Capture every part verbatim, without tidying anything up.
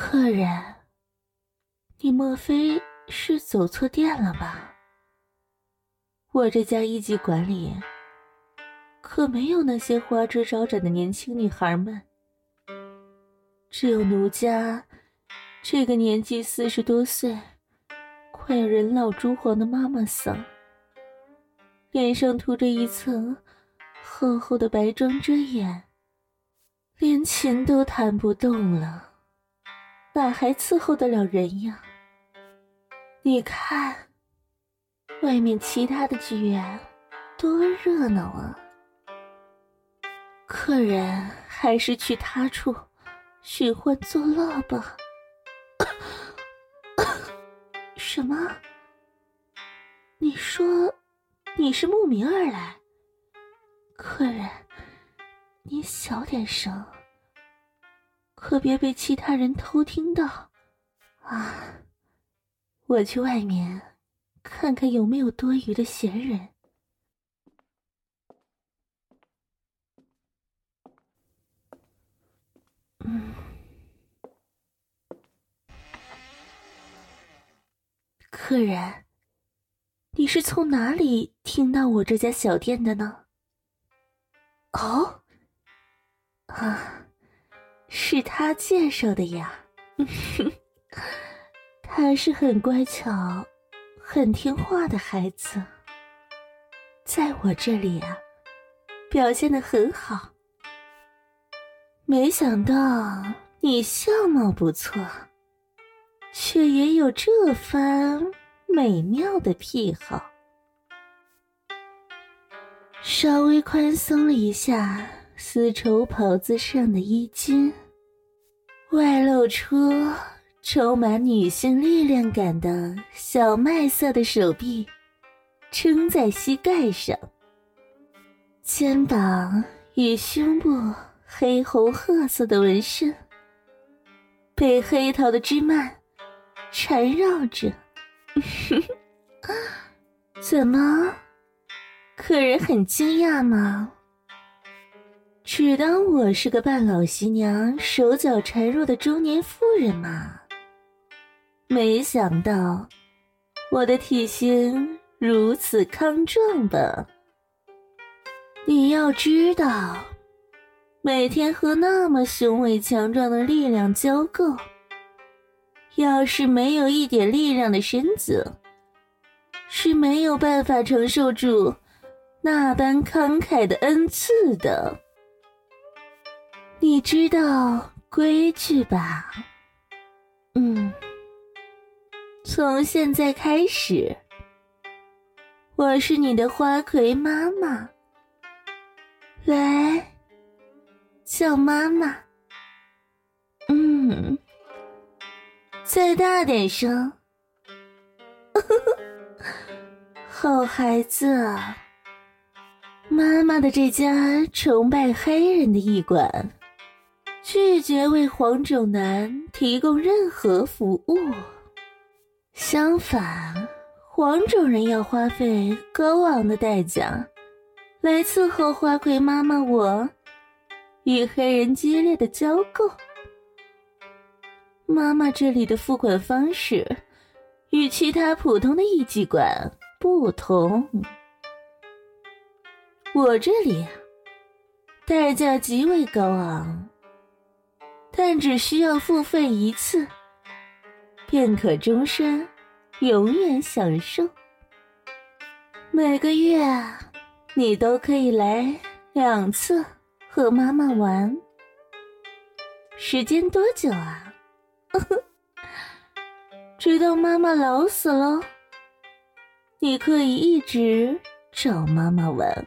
客人，你莫非是走错店了吧？我这家一级馆里可没有那些花枝招展的年轻女孩们，只有奴家这个年纪四十多岁快要人老珠黄的妈妈桑，脸上涂着一层厚厚的白妆遮掩，连琴都弹不动了，哪还伺候得了人呀？你看外面其他的剧院多热闹啊！客人还是去他处寻欢作乐吧。什么？你说你是慕名而来？客人，你小点声，可别被其他人偷听到啊！我去外面看看有没有多余的闲人。嗯，客人，你是从哪里听到我这家小店的呢？哦，啊，是他介绍的呀。他是很乖巧很听话的孩子，在我这里啊表现得很好。没想到你相貌不错，却也有这番美妙的癖好。稍微宽松了一下丝绸袍子上的衣襟，外露出充满女性力量感的小麦色的手臂撑在膝盖上，肩膀与胸部黑红褐色的纹身被黑桃的枝蔓缠绕着。怎么，客人很惊讶吗？只当我是个半老姨娘手脚孱弱的中年妇人嘛，没想到我的体型如此康壮吧。你要知道，每天和那么雄伟强壮的力量交媾，要是没有一点力量的身子，是没有办法承受住那般慷慨的恩赐的。你知道规矩吧？嗯，从现在开始，我是你的花魁妈妈，来，叫妈妈。嗯，再大点声。好孩子啊，妈妈的这家崇拜黑人的驿馆拒绝为黄种男提供任何服务，相反，黄种人要花费高昂的代价来伺候花魁妈妈我与黑人激烈的交媾。妈妈这里的付款方式与其他普通的艺妓馆不同，我这里代价极为高昂，但只需要付费一次，便可终身永远享受。每个月你都可以来两次和妈妈玩。时间多久啊？直到妈妈老死了，你可以一直找妈妈玩。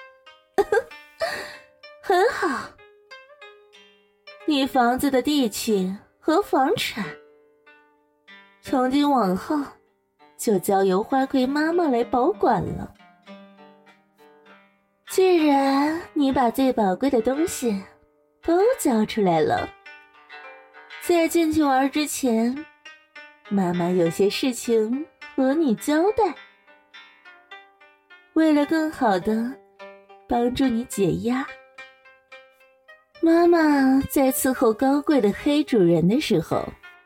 很好，你房子的地契和房产从今往后就交由花魁妈妈来保管了。既然你把最宝贵的东西都交出来了，在进去玩之前，妈妈有些事情和你交代。为了更好的帮助你解压，妈妈在伺候高贵的黑主人的时候，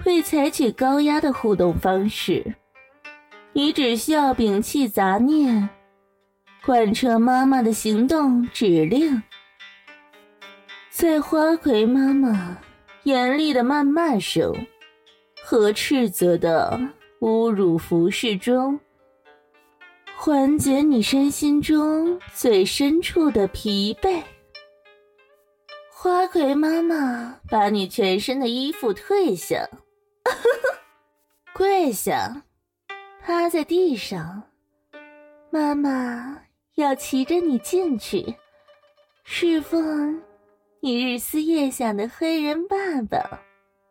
会采取高压的互动方式。你只需要摒弃杂念，贯彻妈妈的行动指令。在花魁妈妈严厉的谩骂声和斥责的侮辱服饰中，缓解你身心中最深处的疲惫。花魁妈妈把你全身的衣服褪下，跪下，趴在地上，妈妈要骑着你进去，侍奉你日思夜想的黑人爸爸。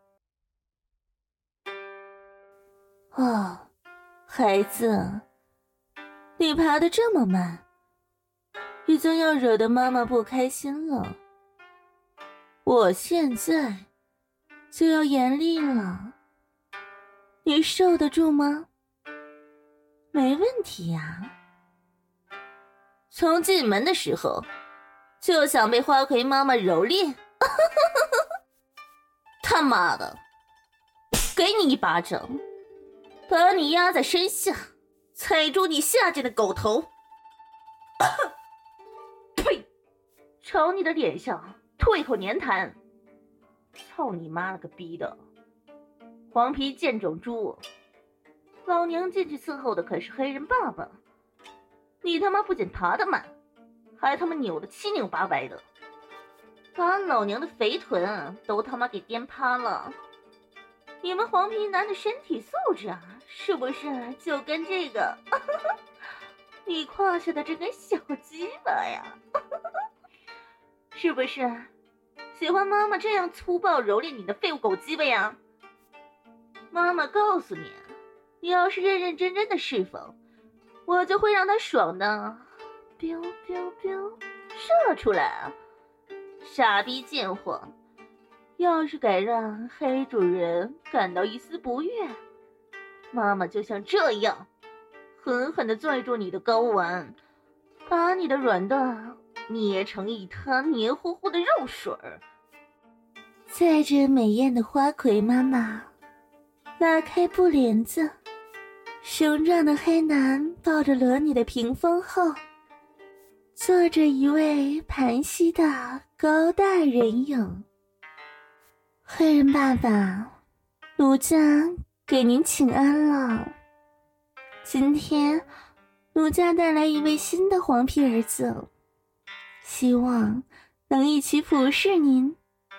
哦，孩子，你爬得这么慢，已经要惹得妈妈不开心了。我现在就要严厉了，你受得住吗？没问题呀。从进门的时候就想被花魁妈妈蹂躏，他妈的，给你一巴掌，把你压在身下，踩住你下贱的狗头。呸！朝你的脸上吐一口粘痰。操你妈了个逼的，黄皮贱种猪！老娘进去伺候的可是黑人爸爸，你他妈不仅爬得慢，还他妈扭得七扭八歪的，把老娘的肥臀都他妈给颠趴了。你们黄皮男的身体素质啊，是不是就跟这个你胯下的这根小鸡巴呀是不是喜欢妈妈这样粗暴蹂躏你的废物狗鸡巴呀？妈妈告诉你，你要是认认真真的侍奉，我就会让他爽的 biu biu biu 射出来。傻逼贱货，要是敢让黑主人感到一丝不悦，妈妈就像这样狠狠地拽住你的睾丸，把你的软蛋捏成一滩黏糊糊的肉水儿。载着美艳的花魁妈妈拉开布帘子，雄壮的黑男抱着裸女的屏风后，坐着一位盘膝的高大人影。黑人爸爸，奴家给您请安了。今天奴家带来一位新的黄皮儿子，希望能一起服侍您。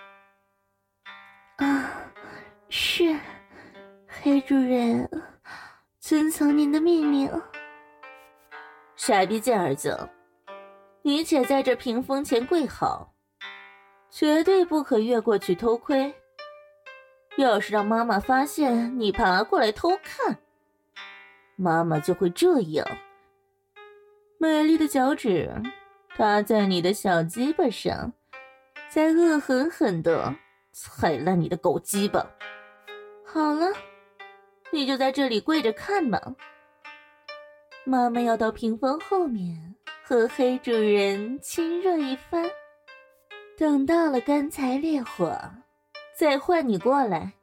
啊，是，黑主人，遵从您的命令。傻逼贱儿子，你且在这屏风前跪好，绝对不可越过去偷窥。要是让妈妈发现你爬过来偷看，妈妈就会这样，美丽的脚趾搭在你的小鸡巴上，再恶狠狠地踩烂你的狗鸡巴。好了，你就在这里跪着看吧。妈妈要到屏风后面和黑主人亲热一番，等到了干柴烈火，再换你过来。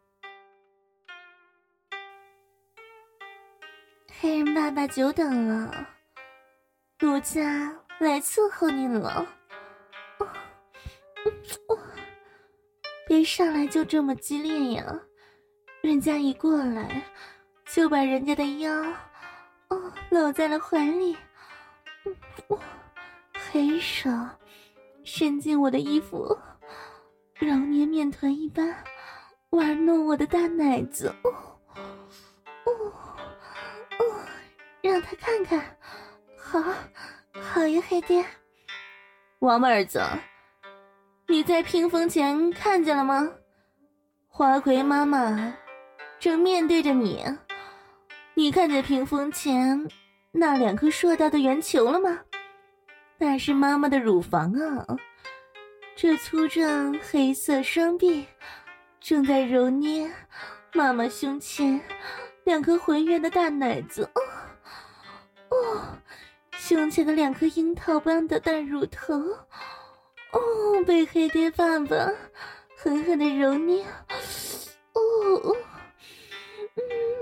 黑人爸爸久等了，奴家来伺候您了。哦哦，别上来就这么激烈呀，人家一过来就把人家的腰哦搂在了怀里。嗯哦，黑手伸进我的衣服，揉捏面团一般玩弄我的大奶子。哦哦哦，让他看看，好好呀，黑爹。王八儿子，你在屏风前看见了吗？花魁妈妈正面对着你，你看见屏风前那两颗硕大的圆球了吗？那是妈妈的乳房啊，这粗壮黑色双臂正在揉捏妈妈胸前两颗浑圆的大奶子。哦哦，胸前的两颗樱桃般的大乳头哦，被黑爹爸爸狠狠地揉捏。哦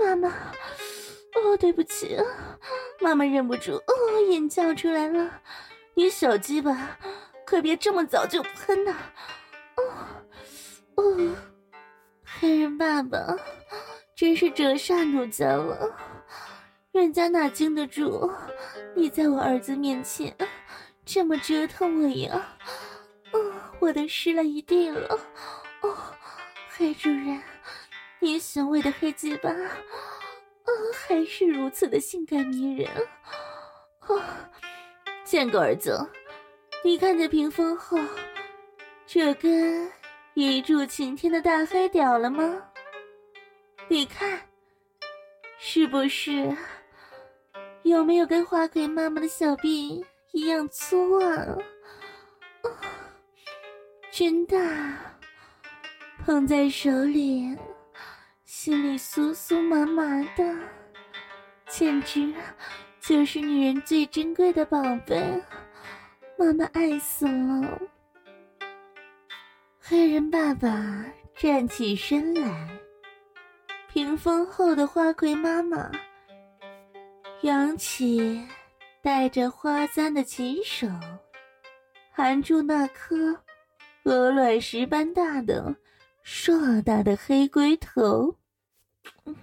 妈妈，哦，对不起，妈妈忍不住哦，眼叫出来了。你小鸡巴，可别这么早就喷呐！哦哦，黑人爸爸，真是折煞奴家了。人家哪经得住你在我儿子面前这么折腾我呀？哦，我都湿了一地了。哦，黑主人，你雄伟的黑鸡巴，哦，还是如此的性感迷人。哦，贱狗儿子，你看这屏风后这根一柱擎天的大黑屌了吗？你看是不是有没有跟花魁妈妈的小臂一样粗啊？哦，真的，捧在手里心里酥酥麻麻的，简直就是女人最珍贵的宝贝，妈妈爱死了。黑人爸爸站起身来，屏风后的花魁妈妈扬起带着花簪的琴手，含住那颗鹅卵石般大的硕大的黑龟头。嗯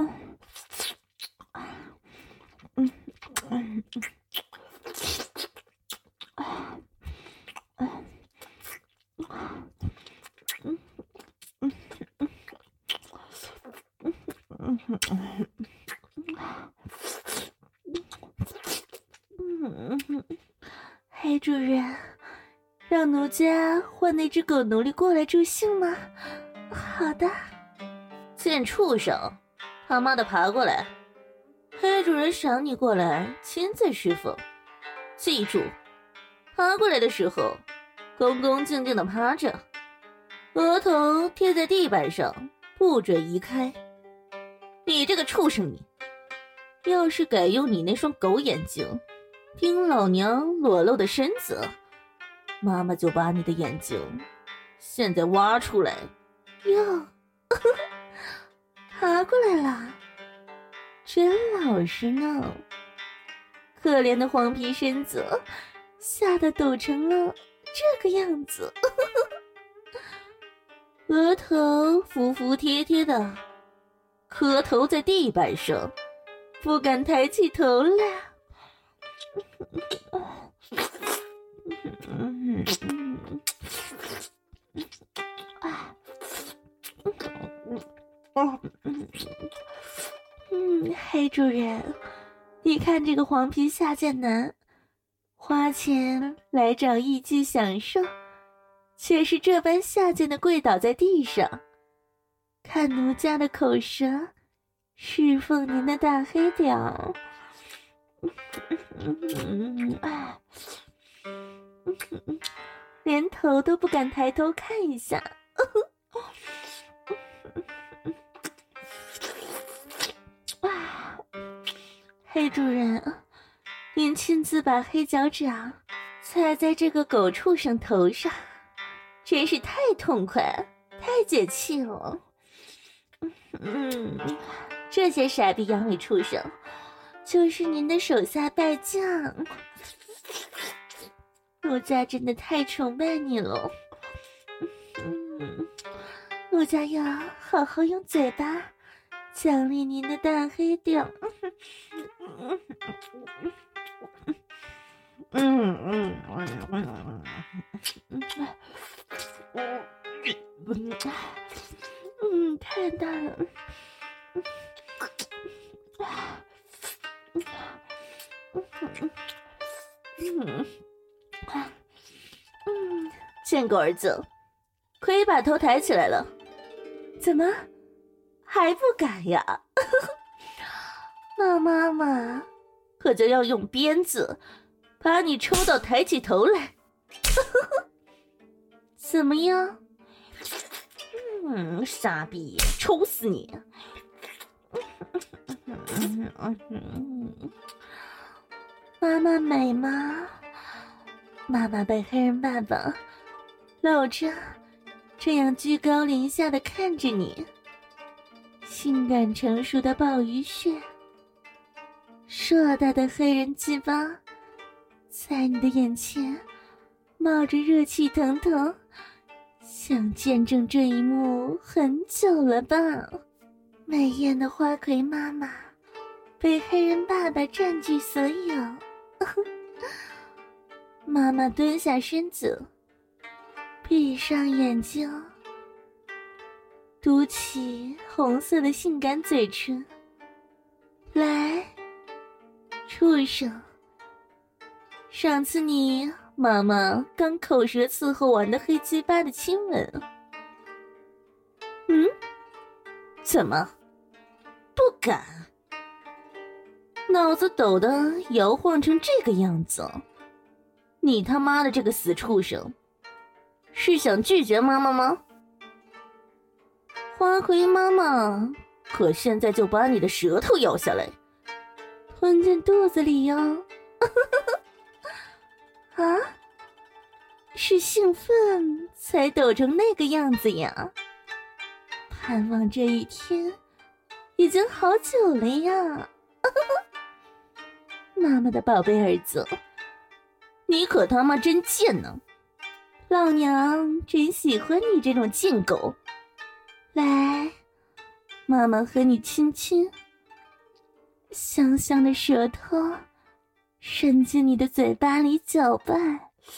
嗯嗯黑主人，让奴家换那只狗奴隶过来助兴吗？好的。贱畜生，他妈的爬过来！黑主人赏你过来亲自侍奉，记住，爬过来的时候恭恭敬敬的趴着，额头贴在地板上，不准移开。你这个畜生你，要是敢用你那双狗眼睛盯老娘裸露的身子，妈妈就把你的眼睛现在挖出来。哟，爬过来了，真老实呢。可怜的黄皮身子吓得抖成了这个样子，额头服服帖帖的磕头在地板上，不敢抬起头来。嗯，黑主人，你看这个黄皮下贱男，花钱来找艺妓享受，却是这般下贱的跪倒在地上，看奴家的口舌侍奉您的大黑屌。连头都不敢抬头看一下。黑主人，您亲自把黑脚掌踩在这个狗畜生头上，真是太痛快太解气了。嗯，这些傻逼阳痿畜生就是您的手下败将，奴家真的太崇拜你了。嗯，奴家要好好用嘴巴奖励您的大黑屌。嗯嗯嗯嗯嗯，太大了。嗯嗯，贱狗儿子，可以把头抬起来了。怎么还不敢呀？那妈妈可就要用鞭子把你抽到抬起头来。怎么样？嗯，傻逼，抽死你！妈妈美吗？妈妈被黑人爸爸搂着，这样居高临下的看着你， 性感成熟的鲍鱼穴，硕大的黑人鸡巴在你的眼前冒着热气腾腾，想见证这一幕很久了吧？美艳的花魁妈妈被黑人爸爸占据所有。妈妈蹲下身子，闭上眼睛，嘟起红色的性感嘴唇，来，畜生，上次你妈妈刚口舌伺候完的黑鸡巴的亲吻。嗯？怎么？不敢？脑子抖得摇晃成这个样子，你他妈的这个死畜生，是想拒绝妈妈吗？花魁妈妈可现在就把你的舌头咬下来，吞进肚子里哟。啊？是兴奋才抖成那个样子呀？盼望这一天已经好久了呀。妈妈的宝贝儿子，你可他妈真贱呢！老娘真喜欢你这种贱狗。来，妈妈和你亲亲，香香的舌头伸进你的嘴巴里搅拌。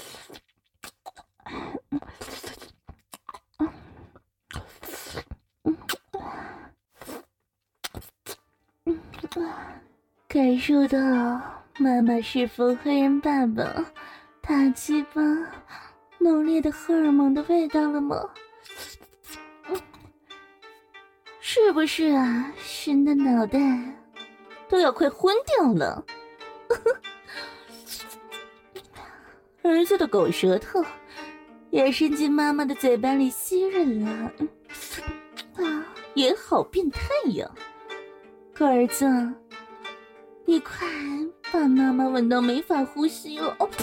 感受到妈妈是否黑人爸爸大鸡巴浓烈的荷尔蒙的味道了吗？是不是啊？熏的脑袋都要快昏掉了。儿子的狗舌头也伸进妈妈的嘴巴里吸吮了，啊，也好变态呀！狗儿子，你快把妈妈吻到没法呼吸哦！哦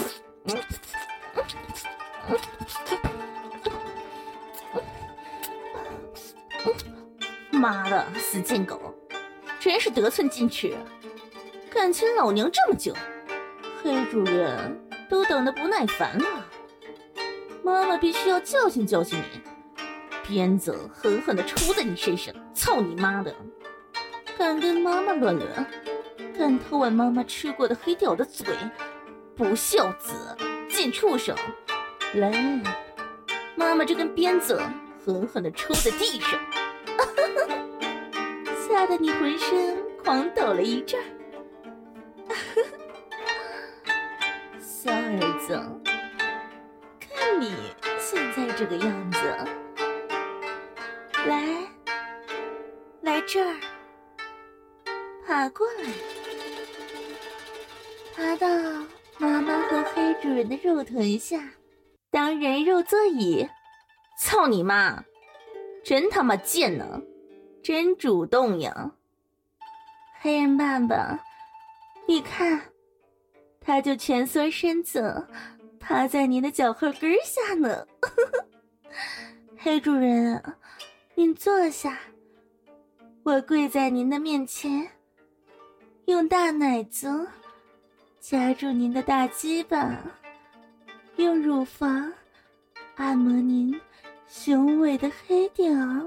妈的，死贱狗，真是得寸进尺，敢亲老娘这么久，黑主人都等得不耐烦了。妈妈必须要教训教训你，鞭子狠狠地抽在你身上，操你妈的！敢跟妈妈乱伦，敢偷吻妈妈吃过的黑屌的嘴，不孝子，贱畜生！来，妈妈这根鞭子狠狠地抽在地上。吓得你浑身狂抖了一阵儿。小儿子，看你现在这个样子，来，来这儿，爬过来，爬到妈妈和黑主人的肉臀下，当人肉座椅。操你妈，真他妈贱呢！真主动呀，黑人爸爸，你看，他就蜷缩身子，趴在您的脚后跟下呢。黑主人，您坐下，我跪在您的面前，用大奶子夹住您的大鸡巴，用乳房按摩您雄伟的黑屌。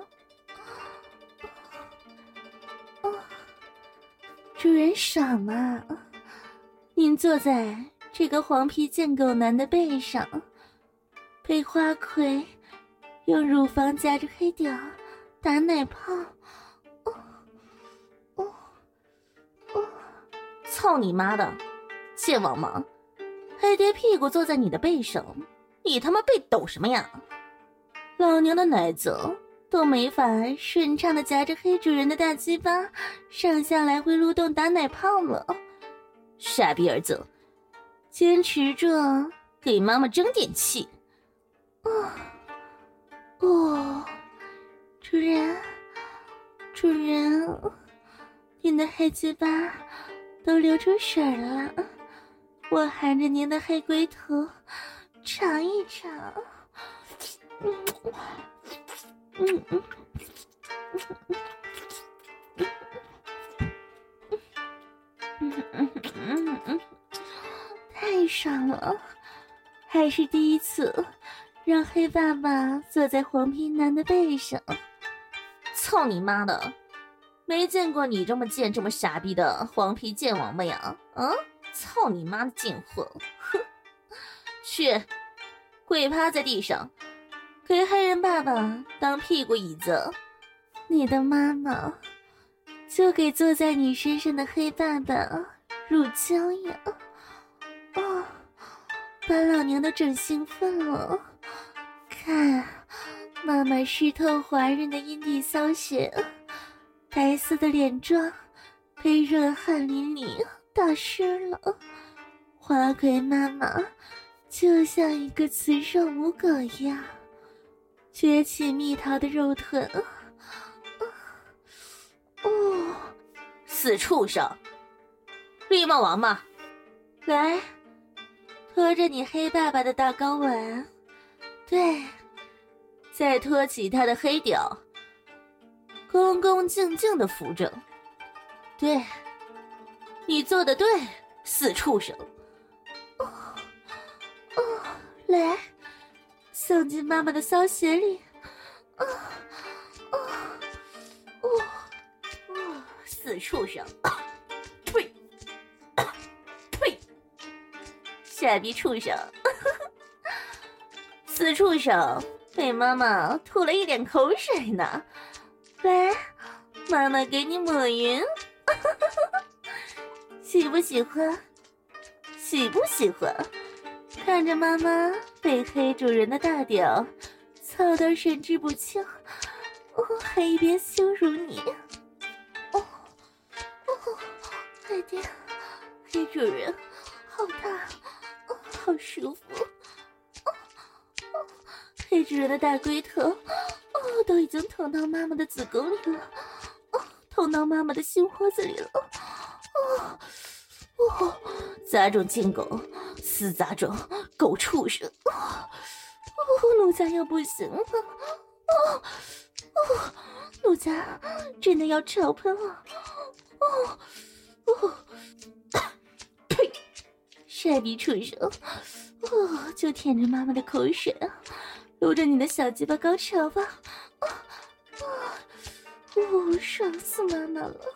主人爽吗？您坐在这个黄皮贱狗男的背上，被花魁用乳房夹着黑屌打奶泡。哦哦哦！操你妈的，贱王八！黑爹屁股坐在你的背上，你他妈背抖什么呀？老娘的奶子都没法顺畅的夹着黑主人的大鸡巴上下来回蠕动打奶泡了。傻逼儿子，坚持着给妈妈争点气。哦哦，主人主人，您的黑鸡巴都流出水了，我含着您的黑龟头尝一尝。嗯嗯嗯了，还是第一次让黑爸爸坐在黄皮男的背上。 操你妈的，没见过你这么贱这么傻逼的黄皮贱王八呀！嗯，操你妈的贱货！哼，去，跪趴在地上，给黑人爸爸当屁股椅子。 你的妈妈就给坐在你身上的黑爸爸乳胶呀！哦，把老娘都整兴奋了。看，妈妈湿透滑润的阴蒂骚穴，白色的脸妆被热汗淋漓打湿了，花魁妈妈就像一个慈寿母狗一样，撅起蜜桃的肉臀。哦， 死畜生，绿帽王八， 来，拖着你黑爸爸的大睾丸，对， 再托起他的黑屌，恭恭敬敬地扶着。对，你做的对，死畜生。 哦哦，来，送进妈妈的骚穴里。哦哦哦哦，死畜生！呸呸！傻逼畜生！死畜生！被妈妈吐了一点口水呢。来，妈妈给你抹匀。喜不喜欢？喜不喜欢？看着妈妈被黑主人的大屌操到神志不清，我还一边羞辱你。 哦哦，快点， 黑主人， 好大，哦，好舒服。 黑主人的大龟头， 哦，都已经捅到妈妈的子宫里了，哦，捅到妈妈的心窝子里了，哦哦， 杂种贱狗，死杂种，狗畜生！ 哦哦，奴家要不行了，哦哦，奴家真的要潮喷了，哦哦， 呸！ 傻逼畜生！哦，就舔着妈妈的口水啊！撸着你的小鸡巴高潮吧！啊啊！哦，爽死妈妈了！